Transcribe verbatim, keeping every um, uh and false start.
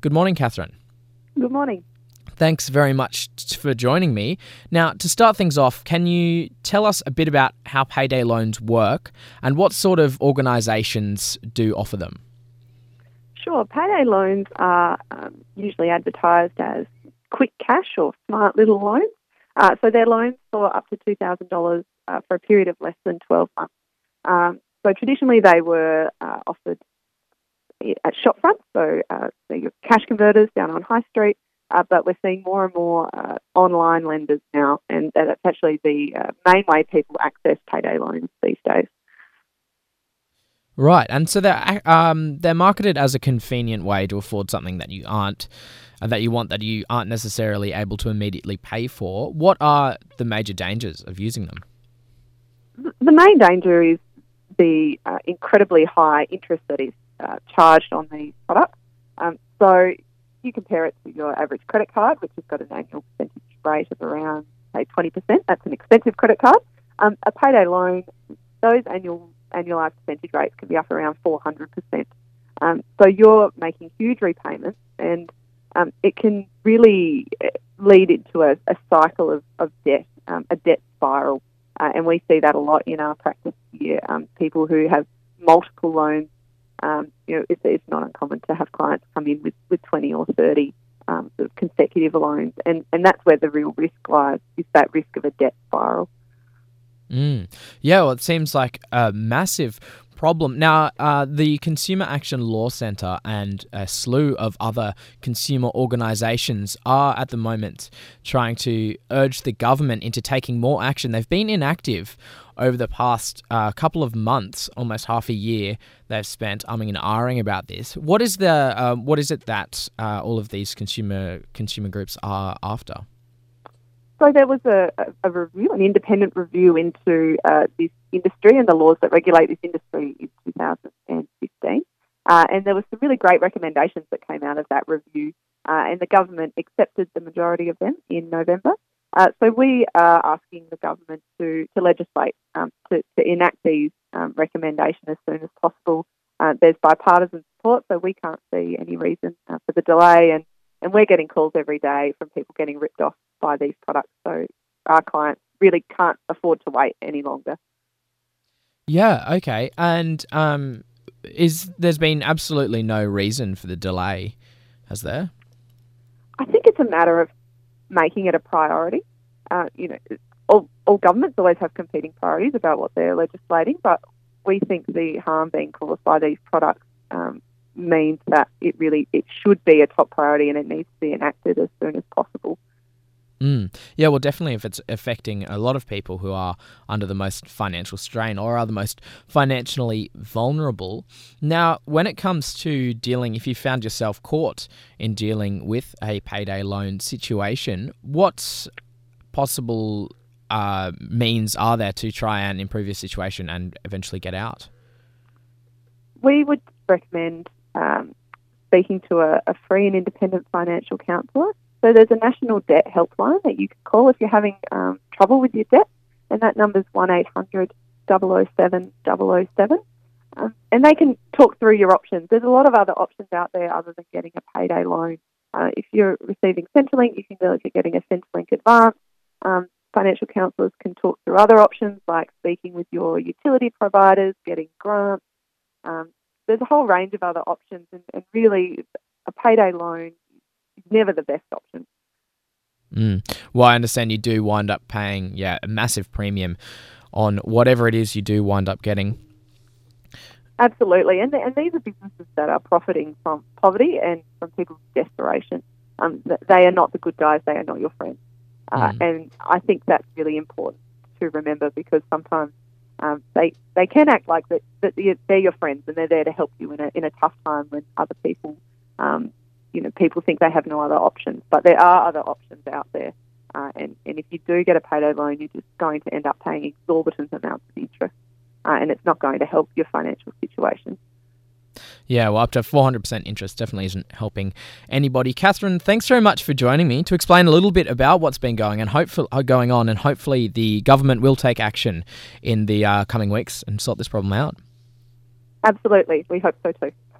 Good morning, Catherine. Good morning. Thanks very much t- for joining me. Now, to start things off, can you tell us a bit about how payday loans work and what sort of organisations do offer them? Sure. Payday loans are um, usually advertised as quick cash or smart little loans. Uh, so they're loans for up to two thousand dollars uh, for a period of less than twelve months. Um, so traditionally they were uh, offered at shop fronts, so uh, so your cash converters down on High Street, uh, but we're seeing more and more uh, online lenders now, and that's actually the uh, main way people access payday loans these days. Right, and so they're um, they're marketed as a convenient way to afford something that you aren't uh, that you want that you aren't necessarily able to immediately pay for. What are the major dangers of using them? The main danger is the uh, incredibly high interest that is uh, charged on these products. Um, so you compare it to your average credit card, which has got an annual percentage rate of around, say, twenty percent. That's an expensive credit card. Um, a payday loan, those annual annualised percentage rates can be up around four hundred percent. Um, so you're making huge repayments, and um, it can really lead into a, a cycle of, of debt, um, a debt spiral. Uh, and we see that a lot in our practice here. Um, people who have multiple loans, um, you know, it's, it's not uncommon to have clients come in with, with twenty or thirty um, sort of consecutive loans, and, and that's where the real risk lies, is that risk of a debt spiral. Mm. Yeah, well, it seems like a massive problem. Now, uh, the Consumer Action Law Centre and a slew of other consumer organisations are at the moment trying to urge the government into taking more action. They've been inactive over the past uh, couple of months, almost half a year. They've spent umming and ahhing about this. What is the uh, what is it that uh, all of these consumer consumer groups are after? So there was a, a review, an independent review into uh, this industry and the laws that regulate this industry in two thousand fifteen. Uh, and there were some really great recommendations that came out of that review, uh, and the government accepted the majority of them in November. Uh, so we are asking the government to, to legislate, um, to, to enact these um, recommendations as soon as possible. Uh, there's bipartisan support, so we can't see any reason uh, for the delay, and, and we're getting calls every day from people getting ripped off by these products, so our clients really can't afford to wait any longer. Yeah, okay. And um, is there's been absolutely no reason for the delay, has there? I think it's a matter of making it a priority. Uh, you know, all, all governments always have competing priorities about what they're legislating, but we think the harm being caused by these products um, means that it really it should be a top priority, and it needs to be enacted as soon as possible. Mm. Yeah, well, definitely if it's affecting a lot of people who are under the most financial strain or are the most financially vulnerable. Now, when it comes to dealing, if you found yourself caught in dealing with a payday loan situation, what possible uh, means are there to try and improve your situation and eventually get out? We would recommend um, speaking to a, a free and independent financial counsellor. So there's a national debt helpline that you can call if you're having um, trouble with your debt, and that number's one eight hundred, double oh seven, double oh seven. Um, and they can talk through your options. There's a lot of other options out there other than getting a payday loan. Uh, if you're receiving Centrelink, you can go look at getting a Centrelink advance. Um, financial counsellors can talk through other options like speaking with your utility providers, getting grants. Um, there's a whole range of other options, and, and really a payday loan never the best option. Mm. Well, I understand you do wind up paying, yeah, a massive premium on whatever it is you do wind up getting. Absolutely, and and these are businesses that are profiting from poverty and from people's desperation. Um, they are not the good guys; they are not your friends. Uh, Mm. And I think that's really important to remember, because sometimes um, they they can act like that, that they're your friends and they're there to help you in a in a tough time when other people. Um, You know, people think they have no other options, but there are other options out there. Uh, and, and if you do get a payday loan, you're just going to end up paying exorbitant amounts of interest, uh, and it's not going to help your financial situation. Yeah, well, up to four hundred percent interest definitely isn't helping anybody. Catherine, thanks very much for joining me to explain a little bit about what's been going and hopefully uh, going on, and hopefully the government will take action in the uh, coming weeks and sort this problem out. Absolutely, we hope so too.